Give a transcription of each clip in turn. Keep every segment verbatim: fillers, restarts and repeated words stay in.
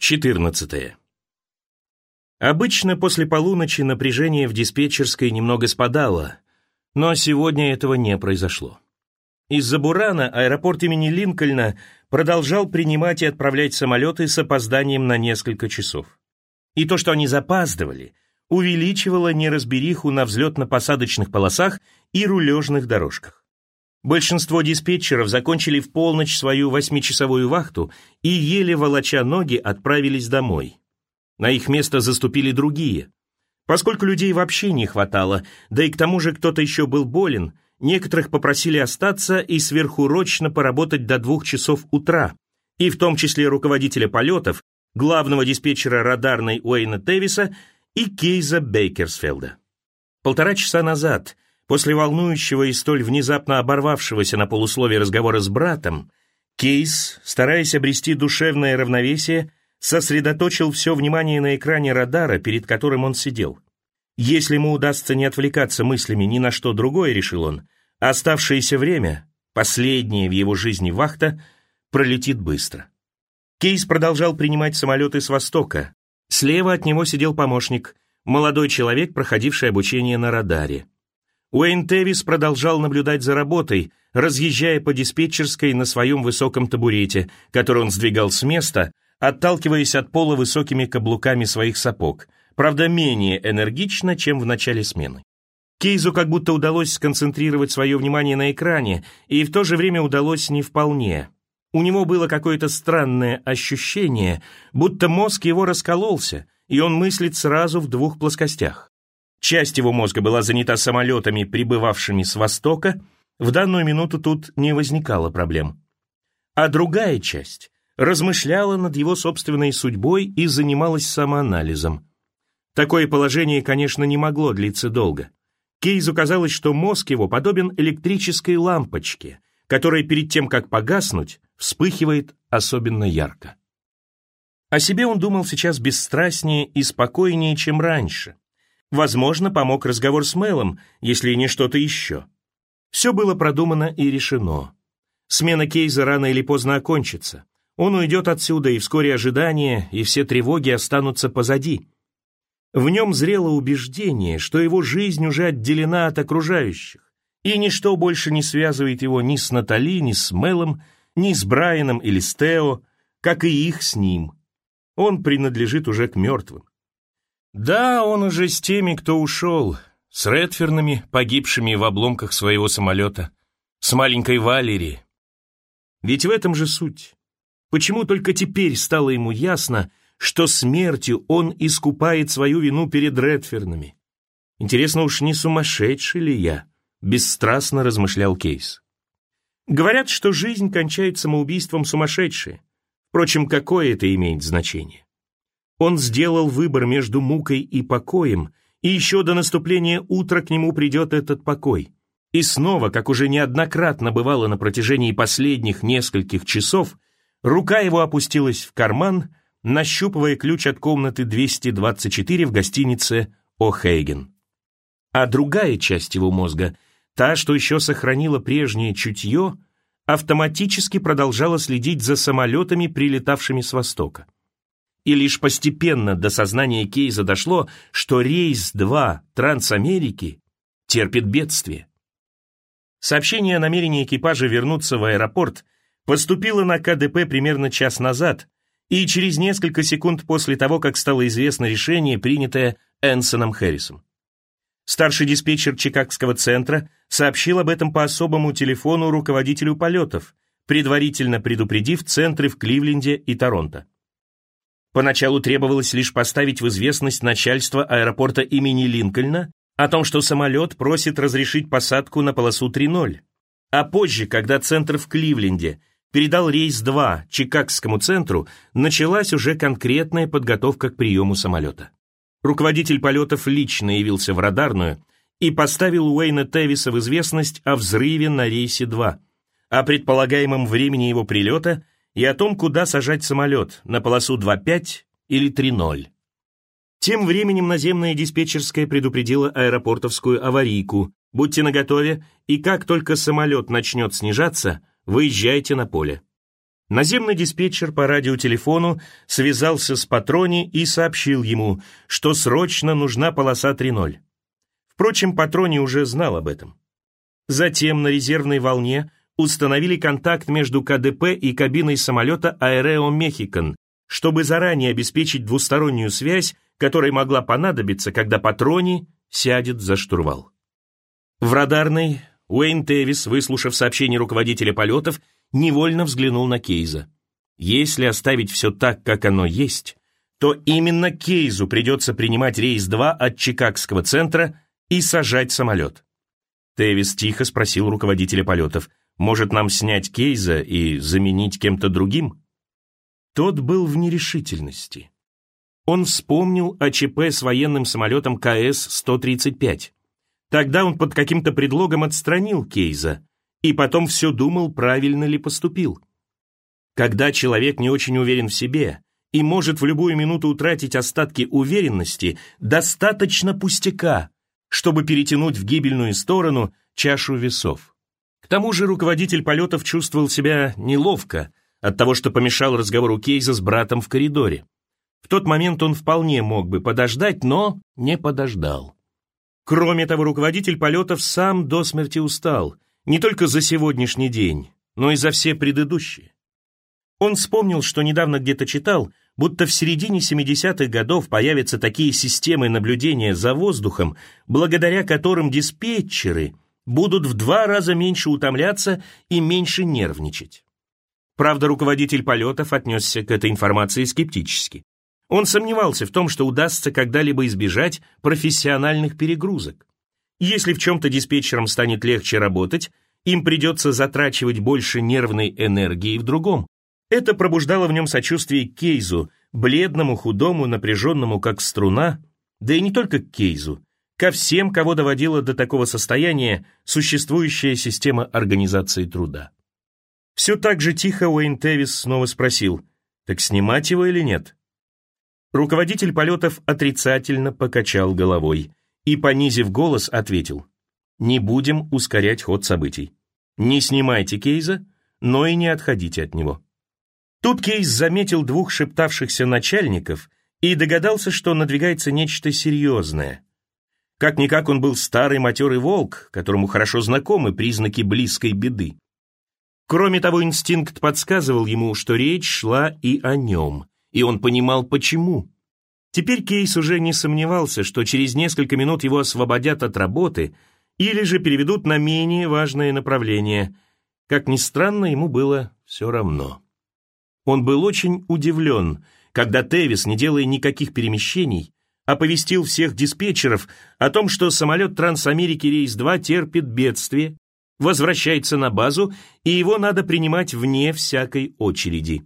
четырнадцатое. Обычно после полуночи напряжение в диспетчерской немного спадало, но сегодня этого не произошло. Из-за бурана аэропорт имени Линкольна продолжал принимать и отправлять самолеты с опозданием на несколько часов. И то, что они запаздывали, увеличивало неразбериху на взлетно-посадочных полосах и рулежных дорожках. Большинство диспетчеров закончили в полночь свою восьмичасовую вахту и, еле волоча ноги, отправились домой. На их место заступили другие. Поскольку людей вообще не хватало, да и к тому же кто-то еще был болен, некоторых попросили остаться и сверхурочно поработать до двух часов утра, и в том числе руководителя полетов, главного диспетчера радарной Уэйна Тевиса и Кейза Бейкерсфелда. Полтора часа назад, после волнующего и столь внезапно оборвавшегося на полусловие разговора с братом, Кейз, стараясь обрести душевное равновесие, сосредоточил все внимание на экране радара, перед которым он сидел. Если ему удастся не отвлекаться мыслями ни на что другое, решил он, оставшееся время, последняя в его жизни вахта, пролетит быстро. Кейс продолжал принимать самолеты с востока. Слева от него сидел помощник, молодой человек, проходивший обучение на радаре. Уэйн Тевис продолжал наблюдать за работой, разъезжая по диспетчерской на своем высоком табурете, который он сдвигал с места, отталкиваясь от пола высокими каблуками своих сапог, правда, менее энергично, чем в начале смены. Кейзу как будто удалось сконцентрировать свое внимание на экране, и в то же время удалось не вполне. У него было какое-то странное ощущение, будто мозг его раскололся, и он мыслит сразу в двух плоскостях. Часть его мозга была занята самолетами, прибывавшими с востока, в данную минуту тут не возникало проблем. А другая часть размышляла над его собственной судьбой и занималась самоанализом. Такое положение, конечно, не могло длиться долго. Кейзу казалось, что мозг его подобен электрической лампочке, которая перед тем, как погаснуть, вспыхивает особенно ярко. О себе он думал сейчас бесстрастнее и спокойнее, чем раньше. Возможно, помог разговор с Мэлом, если не что-то еще. Все было продумано и решено. Смена Кейза рано или поздно окончится. Он уйдет отсюда, и вскоре ожидания и все тревоги останутся позади. В нем зрело убеждение, что его жизнь уже отделена от окружающих, и ничто больше не связывает его ни с Натали, ни с Мэлом, ни с Брайаном или с Тео, как и их с ним. Он принадлежит уже к мертвым. Да, он уже с теми, кто ушел, с Редфернами, погибшими в обломках своего самолета, с маленькой Валери. Ведь в этом же суть. Почему только теперь стало ему ясно, что смертью он искупает свою вину перед Редфернами? Интересно, уж не сумасшедший ли я? Бесстрастно размышлял Кейс. Говорят, что жизнь кончает самоубийством сумасшедшие. Впрочем, какое это имеет значение? Он сделал выбор между мукой и покоем, и еще до наступления утра к нему придет этот покой. И снова, как уже неоднократно бывало на протяжении последних нескольких часов, рука его опустилась в карман, нащупывая ключ от комнаты двести двадцать четыре в гостинице «О'Хейген». А другая часть его мозга, та, что еще сохранила прежнее чутье, автоматически продолжала следить за самолетами, прилетавшими с востока. И лишь постепенно до сознания Кейза дошло, что рейс два Трансамерики терпит бедствие. Сообщение о намерении экипажа вернуться в аэропорт поступило на ка дэ пэ примерно час назад, и через несколько секунд после того, как стало известно решение, принятое Энсоном Хэррисом. Старший диспетчер Чикагского центра сообщил об этом по особому телефону руководителю полетов, предварительно предупредив центры в Кливленде и Торонто. Поначалу требовалось лишь поставить в известность начальство аэропорта имени Линкольна о том, что самолет просит разрешить посадку на полосу три ноль. А позже, когда центр в Кливленде передал рейс два Чикагскому центру, началась уже конкретная подготовка к приему самолета. Руководитель полетов лично явился в радарную и поставил Уэйна Тевиса в известность о взрыве на рейсе два, о предполагаемом времени его прилета и о том, куда сажать самолет, на полосу два пять или три ноль. Тем временем наземная диспетчерская предупредила аэропортовскую аварийку: будьте наготове, и как только самолет начнет снижаться, выезжайте на поле. Наземный диспетчер по радиотелефону связался с Патрони и сообщил ему, что срочно нужна полоса три ноль. Впрочем, Патрони уже знал об этом. Затем на резервной волне установили контакт между ка дэ пэ и кабиной самолета Aereo Mexican, чтобы заранее обеспечить двустороннюю связь, которая могла понадобиться, когда Патрони сядет за штурвал. В радарной Уэйн Тевис, выслушав сообщение руководителя полетов, невольно взглянул на Кейза. Если оставить все так, как оно есть, то именно Кейзу придется принимать рейс два от Чикагского центра и сажать самолет. Тевис тихо спросил руководителя полетов, может нам снять Кейза и заменить кем-то другим? Тот был в нерешительности. Он вспомнил о че пэ с военным самолетом ка эс сто тридцать пять. Тогда он под каким-то предлогом отстранил Кейза, и потом все думал, правильно ли поступил. Когда человек не очень уверен в себе и может в любую минуту утратить остатки уверенности, достаточно пустяка, чтобы перетянуть в гибельную сторону чашу весов. К тому же руководитель полетов чувствовал себя неловко от того, что помешал разговору Кейза с братом в коридоре. В тот момент он вполне мог бы подождать, но не подождал. Кроме того, руководитель полетов сам до смерти устал, не только за сегодняшний день, но и за все предыдущие. Он вспомнил, что недавно где-то читал, будто в середине семидесятых годов появятся такие системы наблюдения за воздухом, благодаря которым диспетчеры будут в два раза меньше утомляться и меньше нервничать. Правда, руководитель полетов отнесся к этой информации скептически. Он сомневался в том, что удастся когда-либо избежать профессиональных перегрузок. Если в чем-то диспетчерам станет легче работать, им придется затрачивать больше нервной энергии в другом. Это пробуждало в нем сочувствие к Кейзу, бледному, худому, напряженному, как струна, да и не только к Кейзу, ко всем, кого доводила до такого состояния существующая система организации труда. Все так же тихо Уэйн Тевис снова спросил, так снимать его или нет? Руководитель полетов отрицательно покачал головой и, понизив голос, ответил, не будем ускорять ход событий. Не снимайте Кейза, но и не отходите от него. Тут Кейз заметил двух шептавшихся начальников и догадался, что надвигается нечто серьезное. Как-никак он был старый матерый волк, которому хорошо знакомы признаки близкой беды. Кроме того, инстинкт подсказывал ему, что речь шла и о нем, и он понимал, почему. Теперь Кейс уже не сомневался, что через несколько минут его освободят от работы или же переведут на менее важное направление. Как ни странно, ему было все равно. Он был очень удивлен, когда Тевис, не делая никаких перемещений, оповестил всех диспетчеров о том, что самолет Трансамерики рейс два терпит бедствие, возвращается на базу, и его надо принимать вне всякой очереди.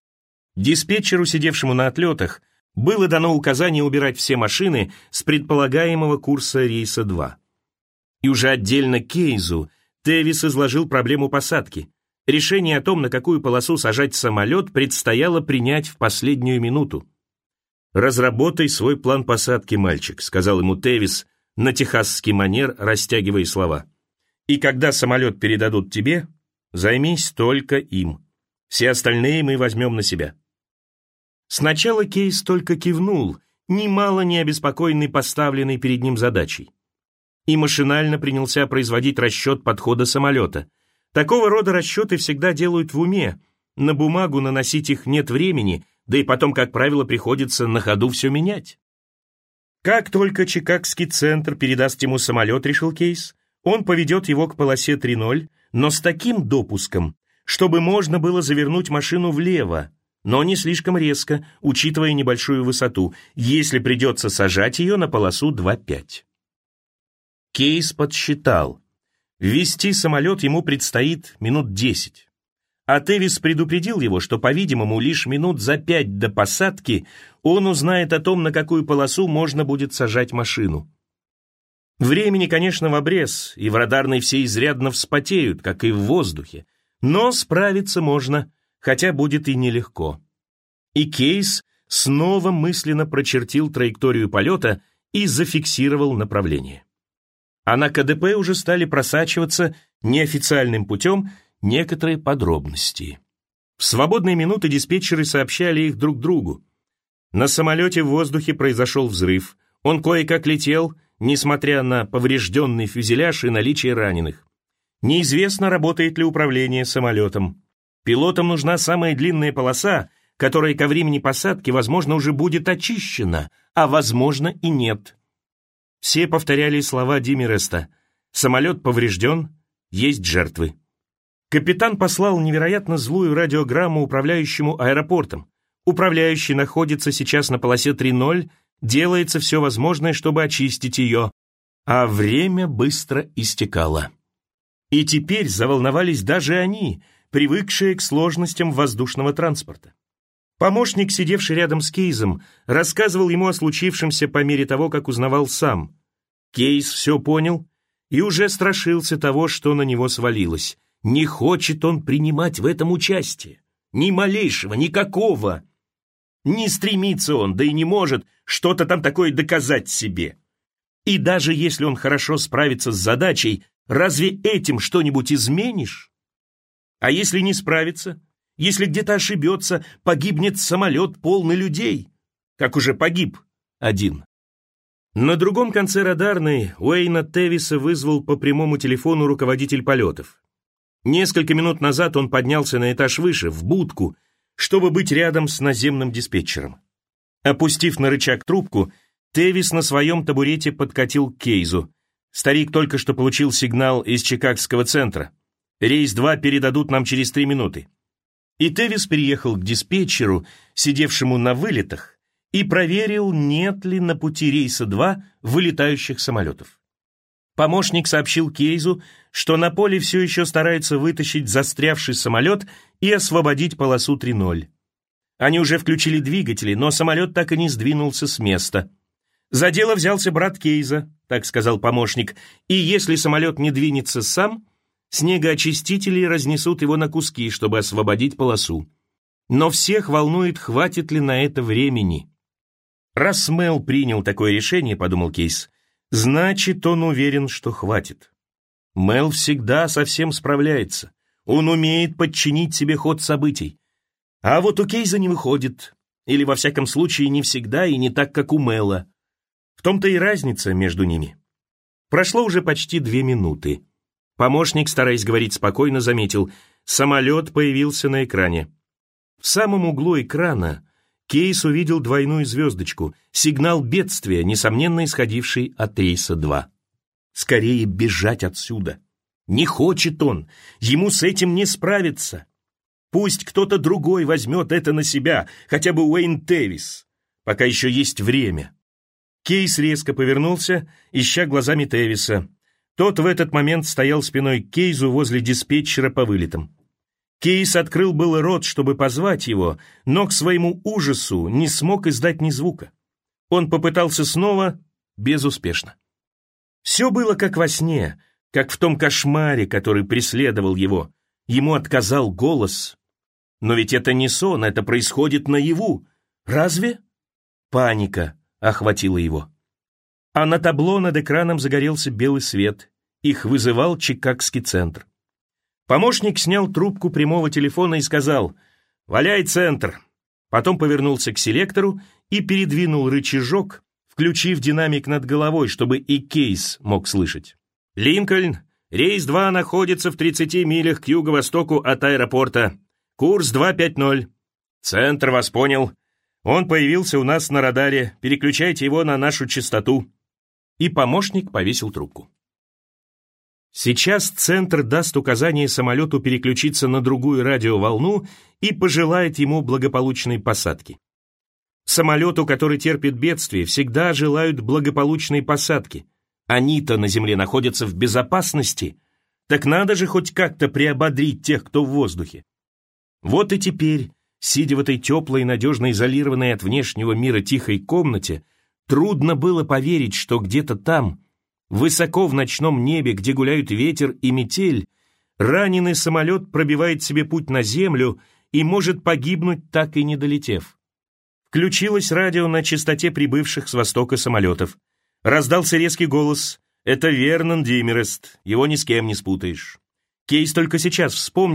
Диспетчеру, сидевшему на отлетах, было дано указание убирать все машины с предполагаемого курса рейса два. И уже отдельно Кейзу Тевис изложил проблему посадки. Решение о том, на какую полосу сажать самолет, предстояло принять в последнюю минуту. «Разработай свой план посадки, мальчик», — сказал ему Тевис на техасский манер, растягивая слова. «И когда самолет передадут тебе, займись только им. Все остальные мы возьмем на себя». Сначала Кейс только кивнул, немало не обеспокоенный поставленной перед ним задачей. И машинально принялся производить расчет подхода самолета. Такого рода расчеты всегда делают в уме, на бумагу наносить их нет времени, да и потом, как правило, приходится на ходу все менять. Как только Чикагский центр передаст ему самолет, решил Кейс, он поведет его к полосе три ноль, но с таким допуском, чтобы можно было завернуть машину влево, но не слишком резко, учитывая небольшую высоту, если придется сажать ее на полосу два пять. Кейс подсчитал. Ввести самолет ему предстоит минут десять. А Тевис предупредил его, что, по-видимому, лишь минут за пять до посадки он узнает о том, на какую полосу можно будет сажать машину. Времени, конечно, в обрез, и в радарной все изрядно вспотеют, как и в воздухе, но справиться можно, хотя будет и нелегко. И Кейс снова мысленно прочертил траекторию полета и зафиксировал направление. А на ка дэ пэ уже стали просачиваться неофициальным путем некоторые подробности. В свободные минуты диспетчеры сообщали их друг другу. На самолете в воздухе произошел взрыв. Он кое-как летел, несмотря на поврежденный фюзеляж и наличие раненых. Неизвестно, работает ли управление самолетом. Пилотам нужна самая длинная полоса, которая ко времени посадки, возможно, уже будет очищена, а возможно и нет. Все повторяли слова Димереста: «Самолет поврежден, есть жертвы». Капитан послал невероятно злую радиограмму управляющему аэропортом. Управляющий находится сейчас на полосе три ноль, делается все возможное, чтобы очистить ее, а время быстро истекало. И теперь заволновались даже они, привыкшие к сложностям воздушного транспорта. Помощник, сидевший рядом с Кейсом, рассказывал ему о случившемся по мере того, как узнавал сам. Кейс все понял и уже страшился того, что на него свалилось. Не хочет он принимать в этом участие. Ни малейшего, никакого. Не стремится он, да и не может что-то там такое доказать себе. И даже если он хорошо справится с задачей, разве этим что-нибудь изменишь? А если не справится? Если где-то ошибется, погибнет самолет, полный людей, как уже погиб один. На другом конце радарной Уэйна Тевиса вызвал по прямому телефону руководитель полетов. Несколько минут назад он поднялся на этаж выше, в будку, чтобы быть рядом с наземным диспетчером. Опустив на рычаг трубку, Тевис на своем табурете подкатил к Кейзу. Старик только что получил сигнал из Чикагского центра. Рейс два передадут нам через три минуты. И Тевис переехал к диспетчеру, сидевшему на вылетах, и проверил, нет ли на пути рейса два вылетающих самолетов. Помощник сообщил Кейзу, что на поле все еще старается вытащить застрявший самолет и освободить полосу три ноль. Они уже включили двигатели, но самолет так и не сдвинулся с места. «За дело взялся брат Кейза», — так сказал помощник, «и если самолет не двинется сам, снегоочистители разнесут его на куски, чтобы освободить полосу. Но всех волнует, хватит ли на это времени». «Раз Мэл принял такое решение, — подумал Кейс, — значит, он уверен, что хватит. Мэл всегда со всем справляется. Он умеет подчинить себе ход событий. А вот у Кейза не выходит. Или, во всяком случае, не всегда и не так, как у Мэла. В том-то и разница между ними». Прошло уже почти две минуты. Помощник, стараясь говорить спокойно, заметил: самолет появился на экране. В самом углу экрана Кейс увидел двойную звездочку, сигнал бедствия, несомненно исходивший от рейса два. Скорее бежать отсюда. Не хочет он, ему с этим не справиться. Пусть кто-то другой возьмет это на себя, хотя бы Уэйн Тевис, пока еще есть время. Кейс резко повернулся, ища глазами Тевиса. Тот в этот момент стоял спиной к Кейсу возле диспетчера по вылетам. Кейс открыл было рот, чтобы позвать его, но к своему ужасу не смог издать ни звука. Он попытался снова, безуспешно. Все было как во сне, как в том кошмаре, который преследовал его. Ему отказал голос. Но ведь это не сон, это происходит наяву. Разве? Паника охватила его. А на табло над экраном загорелся белый свет. Их вызывал Чикагский центр. Помощник снял трубку прямого телефона и сказал: «Валяй, центр!» Потом повернулся к селектору и передвинул рычажок, включив динамик над головой, чтобы и Кейс мог слышать. «Линкольн, рейс два находится в тридцати милях к юго-востоку от аэропорта. Курс два пять ноль. Центр вас понял. Он появился у нас на радаре. Переключайте его на нашу частоту». И помощник повесил трубку. Сейчас центр даст указание самолету переключиться на другую радиоволну и пожелает ему благополучной посадки. Самолету, который терпит бедствие, всегда желают благополучной посадки. Они-то на земле находятся в безопасности, так надо же хоть как-то приободрить тех, кто в воздухе. Вот и теперь, сидя в этой теплой, надежно изолированной от внешнего мира тихой комнате, трудно было поверить, что где-то там, высоко в ночном небе, где гуляют ветер и метель, раненый самолет пробивает себе путь на землю и может погибнуть, так и не долетев. Включилось радио на частоте прибывших с востока самолетов. Раздался резкий голос: «Это Вернон Димерест, его ни с кем не спутаешь». Кейс только сейчас вспомнил,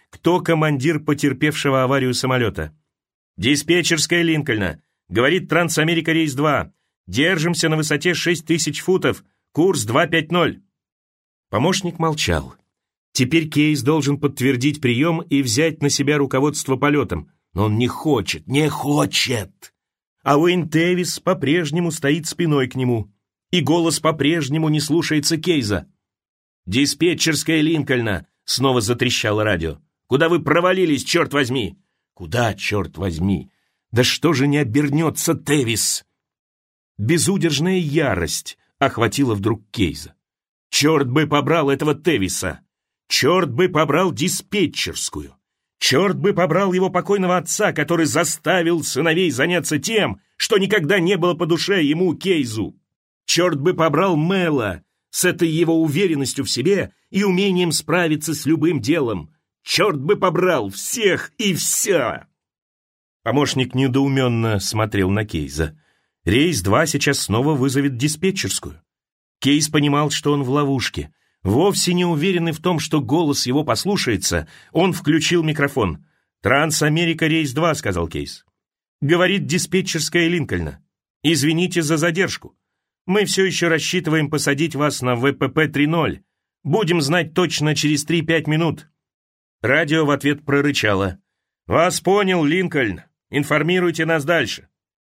кто командир потерпевшего аварию самолета. «Диспетчерская Линкольна. Говорит Трансамерика рейс два. Держимся на высоте шесть тысяч футов. Курс два пять ноль». Помощник молчал. Теперь Кейс должен подтвердить прием и взять на себя руководство полетом. Но он не хочет, не хочет. А Уэйн Тевис по-прежнему стоит спиной к нему. И голос по-прежнему не слушается Кейза. «Диспетчерская Линкольна!» — снова затрещало радио. «Куда вы провалились, черт возьми?» «Куда, черт возьми? Да что же не обернется Тевис?» Безудержная ярость охватила вдруг Кейза. «Черт бы побрал этого Тевиса! Черт бы побрал диспетчерскую! Черт бы побрал его покойного отца, который заставил сыновей заняться тем, что никогда не было по душе ему, Кейзу! Черт бы побрал Мэла с этой его уверенностью в себе и умением справиться с любым делом! Черт бы побрал всех и вся!» Помощник недоуменно смотрел на Кейза. Рейс два сейчас снова вызовет диспетчерскую. Кейс понимал, что он в ловушке. Вовсе не уверенный в том, что голос его послушается, он включил микрофон. «Трансамерика рейс два», — сказал Кейс. «Говорит диспетчерская Линкольна. Извините за задержку. Мы все еще рассчитываем посадить вас на вэ пэ пэ три ноль. Будем знать точно через три-пять минут». Радио в ответ прорычало. «Вас понял, Линкольн. Информируйте нас дальше».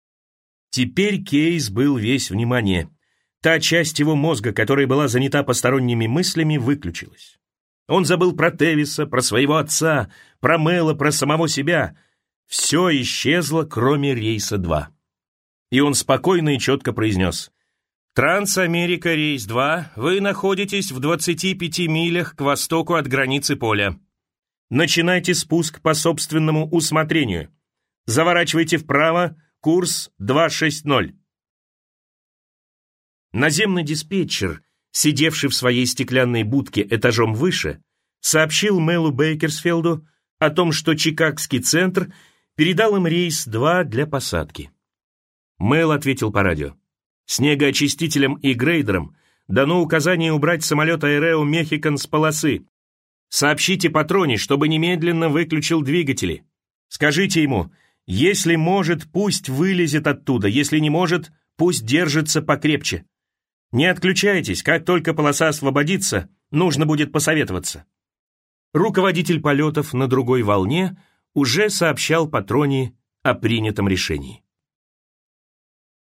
Теперь Кейс был весь внимание. Та часть его мозга, которая была занята посторонними мыслями, выключилась. Он забыл про Тевиса, про своего отца, про Мэла, про самого себя. Все исчезло, кроме рейса два. И он спокойно и четко произнес: «Трансамерика рейс два, вы находитесь в двадцати пяти милях к востоку от границы поля. Начинайте спуск по собственному усмотрению. Заворачивайте вправо, курс два шесть ноль». Наземный диспетчер, сидевший в своей стеклянной будке этажом выше, сообщил Мэлу Бейкерсфилду о том, что Чикагский центр передал им рейс два для посадки. Мэл ответил по радио: «Снегоочистителям и грейдерам дано указание убрать самолет Аэрео Мехикан с полосы. Сообщите патроне, чтобы немедленно выключил двигатели. Скажите ему, если может, пусть вылезет оттуда, если не может, пусть держится покрепче. Не отключайтесь, как только полоса освободится, нужно будет посоветоваться». Руководитель полетов на другой волне уже сообщал патроне о принятом решении.